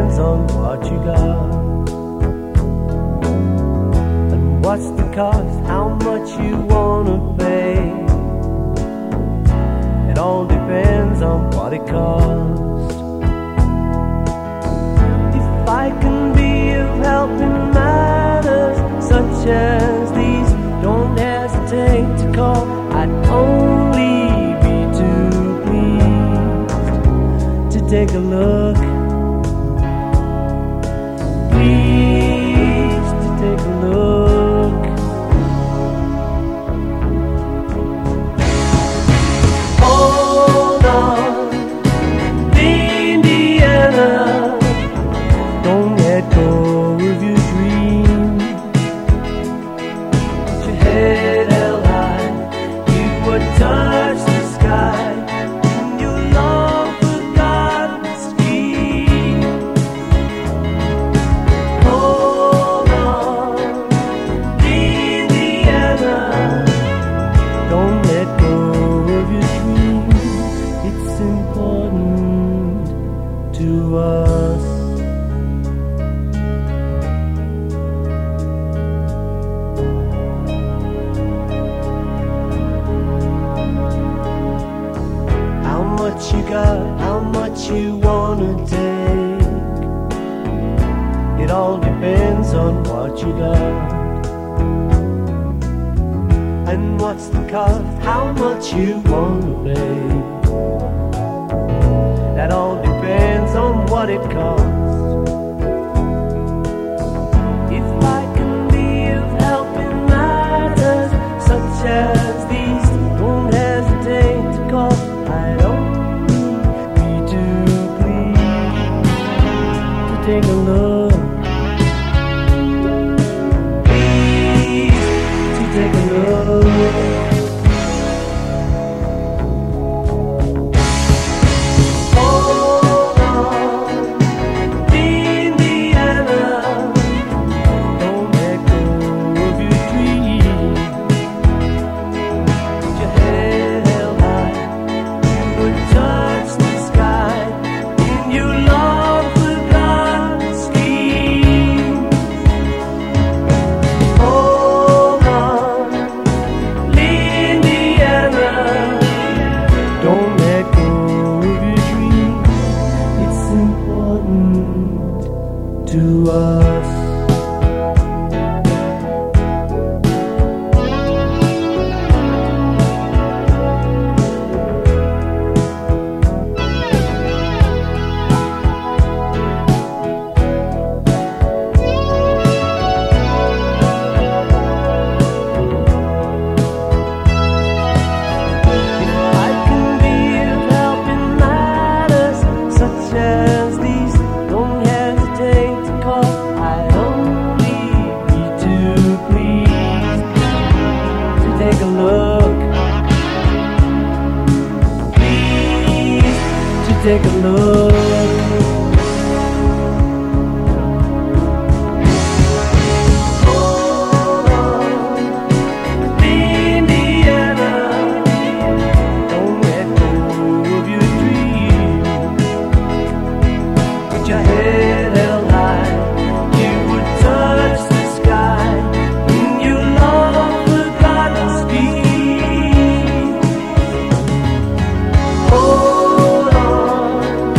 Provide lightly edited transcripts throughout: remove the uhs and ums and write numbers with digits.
depends on what you got. And what's the cost, how much you wanna pay. It all depends on what it costs. If I can be of help in matters such as these, don't hesitate to call. I'd only be too pleased to take a look. Please to take a look. Hold on, Indiana. Don't let go of your dream. Put your head held high. You would touch the sky. And your long forgotten scheme. Hold on, Indiana. Don't let go of your dream. It's important to us. How much you got, how much you wanna take. It all depends on what you got. And what's the cost, how much you wanna pay. That all depends on what it costs. If I can be of help in matters such as these, don't hesitate to call. I'd only be too pleased to take a look. Please to take a look. Hold on, Indiana. Don't let go of your dream. Put your head held high. You would touch the sky in your long forgotten scheme. Hold on, Indiana. Don't let go of your dream. It's important to us. I can be of help in matters such as these. Don't hesitate to call. I'd only be too pleased to take a look. Please to take a look. Hold on, Indiana. Don't let go of your dream. Put your head held high. You would touch the sky in your long forgotten scheme. Hold on,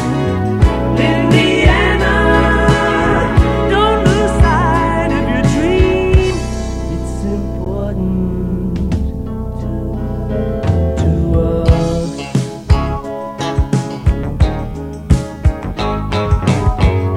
Indiana. Don't lose sight of your dream. It's important to us.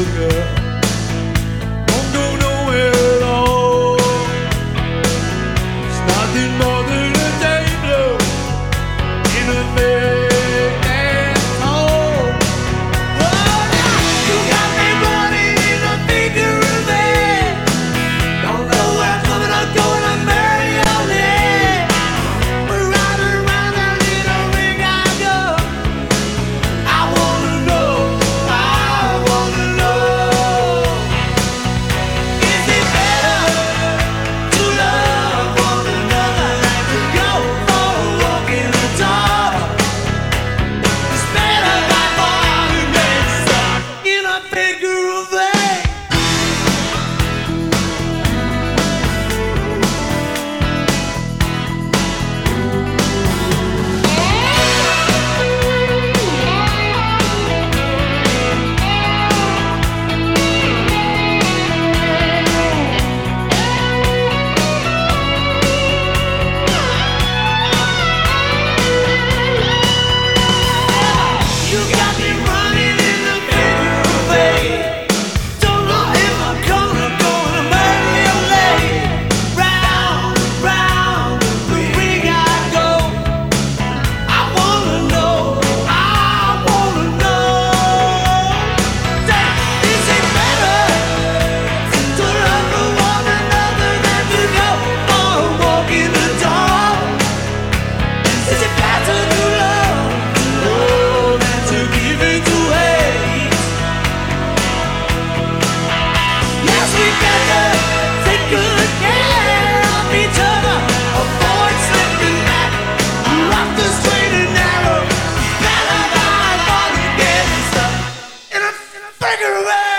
girl. Won't go nowhere at all. It's nothing more than a day blow in a big man's hole. Oh, you got me running in a figure of eight. Don't know where I'm coming or going, I'm marionette. Round and round that little ring I go. I wanna know, is it better to love one another than to go for a walk in the dark? It's better by far to get stuck in a figure of eight. You got me running in the figure of eight. Don't know if I'm gonna go in a marionette. Round, round the ring I go. I wanna know. Is it better to love one another than to go for a walk in the dark? Is it better to love than to give in to hate? Yes, we better take good care of each other. Avoid slipping back, rock the straight and narrow. Better by far than getting stuck in a figure of eight.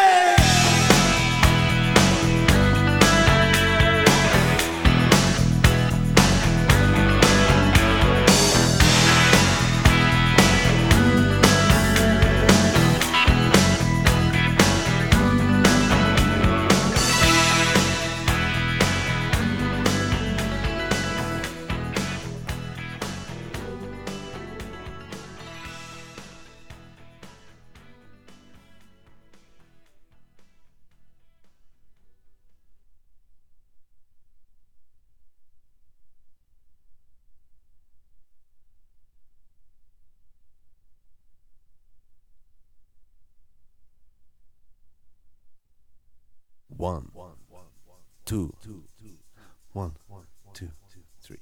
One, two, one, two, three.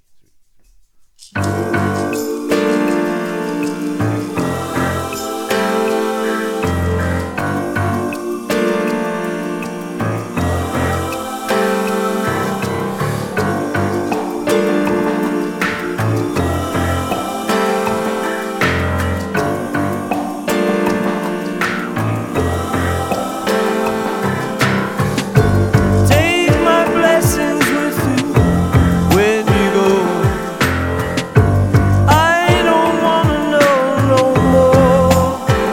Take my blessings with you when you go. I don't wanna know no more.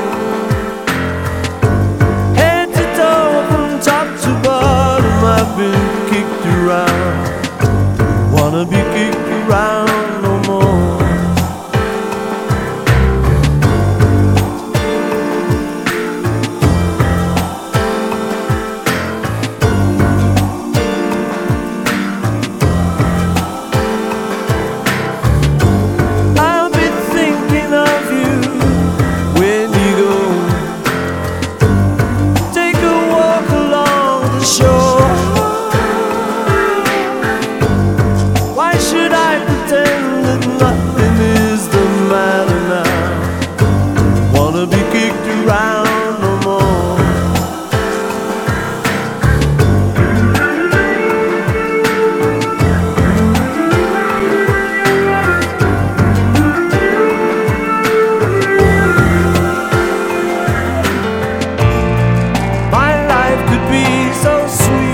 Head to toe, from top to bottom, I've been kicked around. Don't wanna be kicked around no more. I'll be thinking of you when you go. Take a walk along the shore. Why should I pretend that nothing is the matter now? Wanna be kicked around no more. My life could be so sweet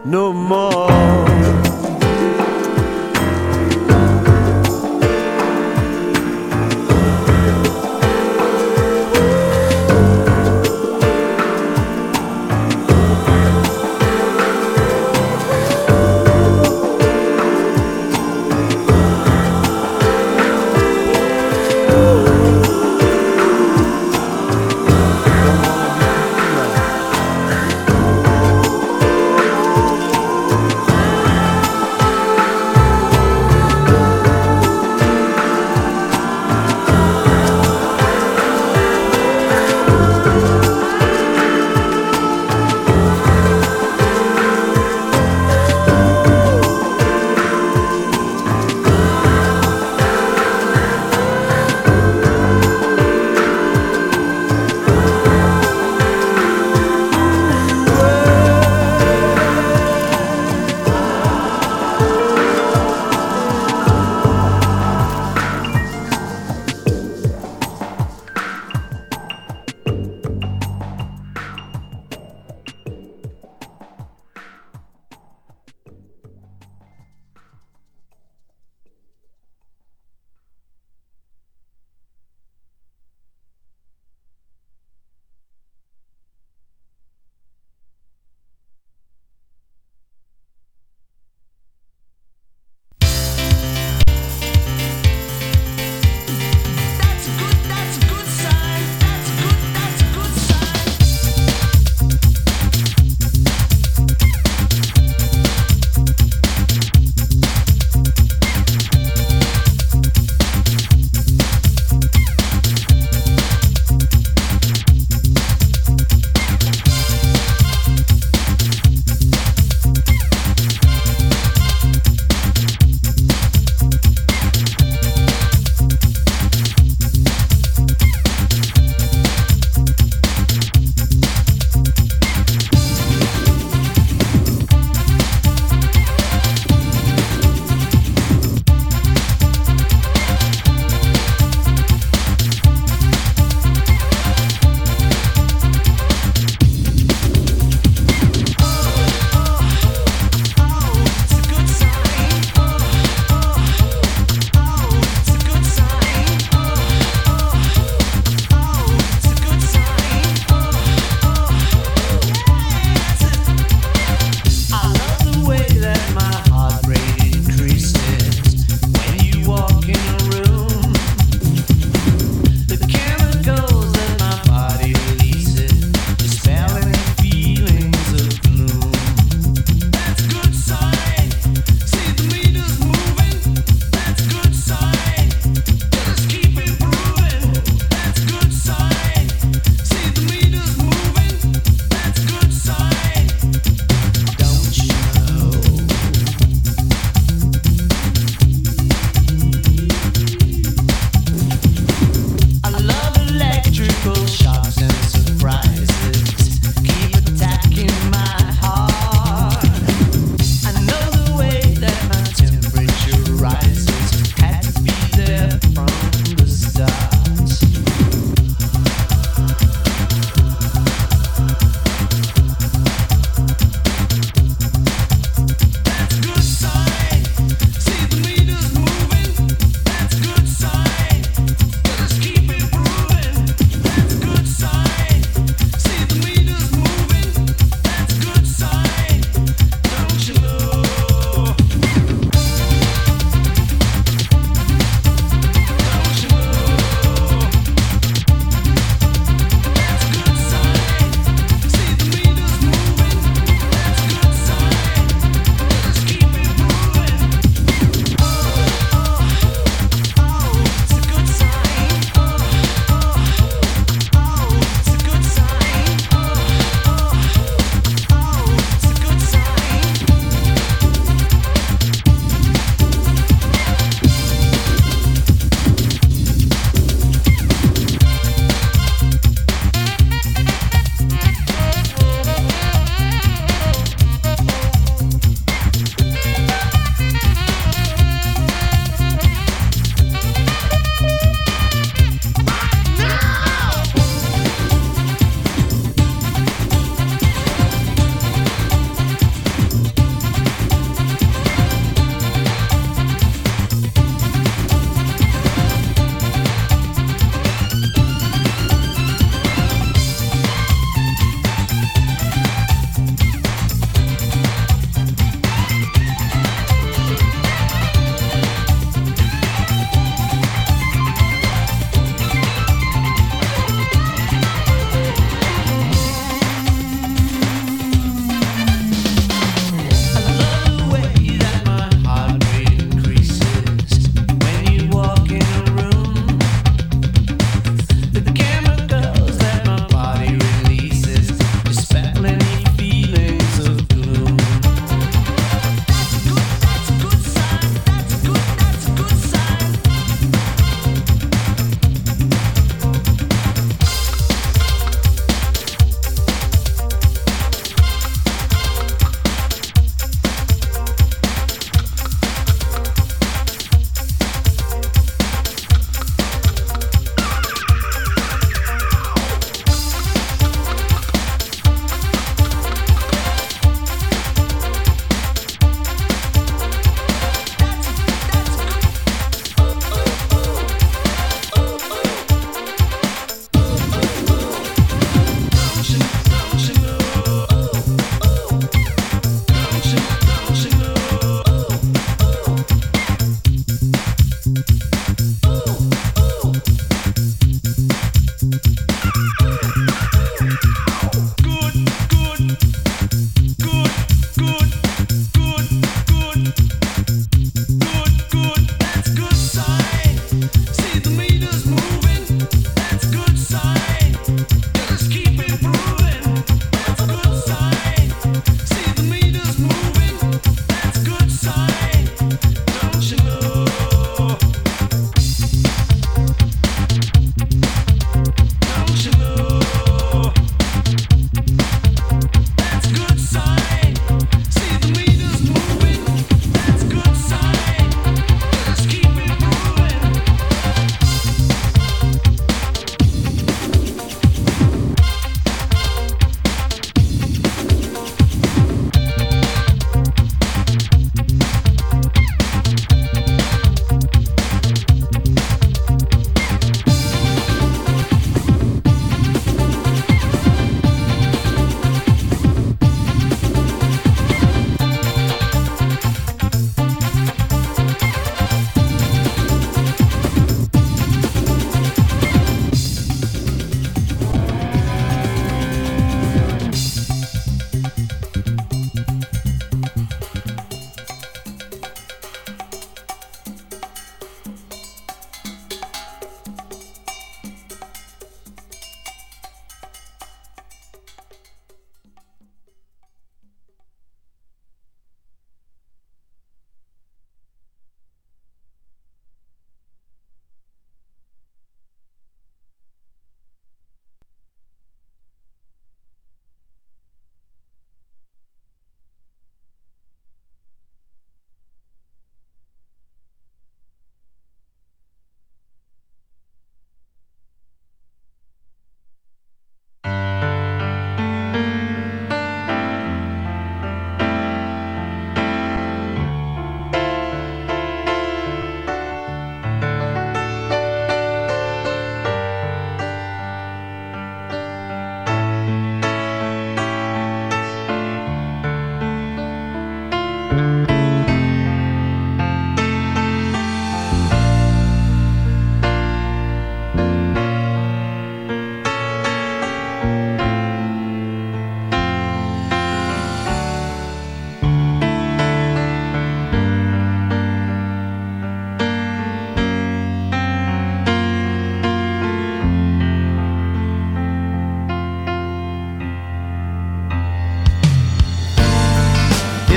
no more.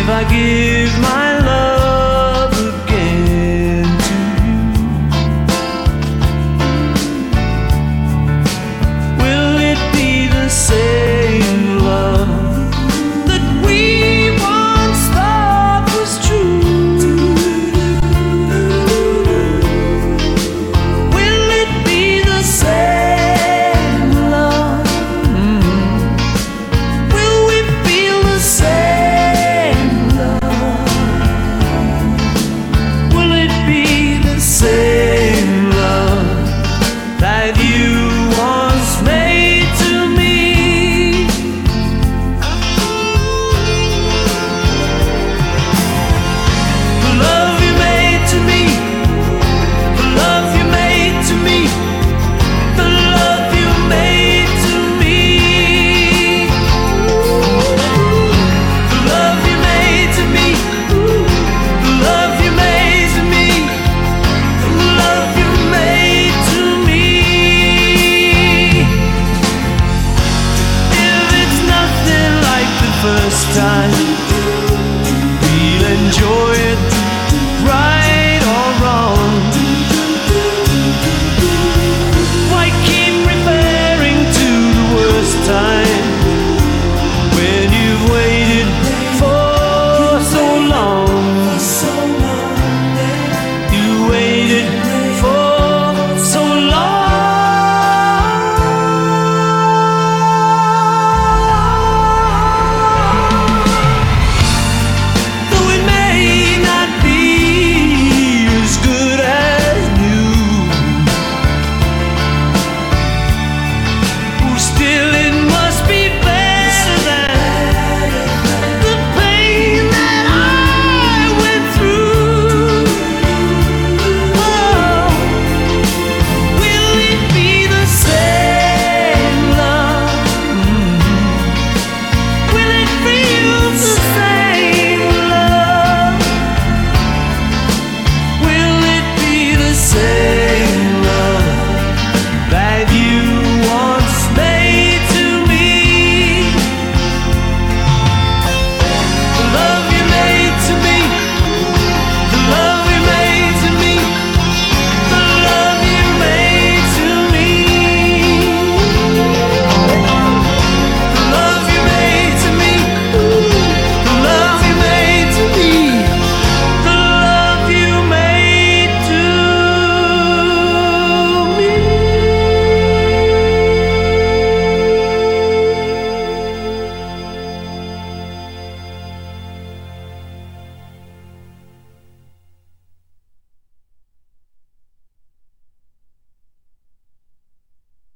If I give my